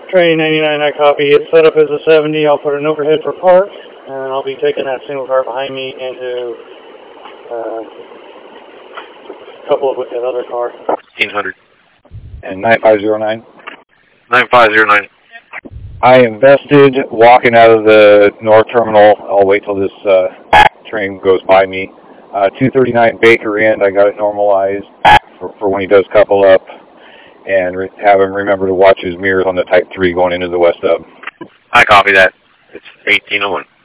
Train 99, I copy. It's set up as a 70. I'll put an overhead for park, and I'll be taking that single car behind me into a couple of that other car. 1500. And 9509? 9509. I invested walking out of the north terminal. I'll wait till this train goes by me. 239 Baker End, I got it normalized for when he does couple up. And have him remember to watch his mirrors on the Type 3 going into the West Hub. I copy that. It's 1801.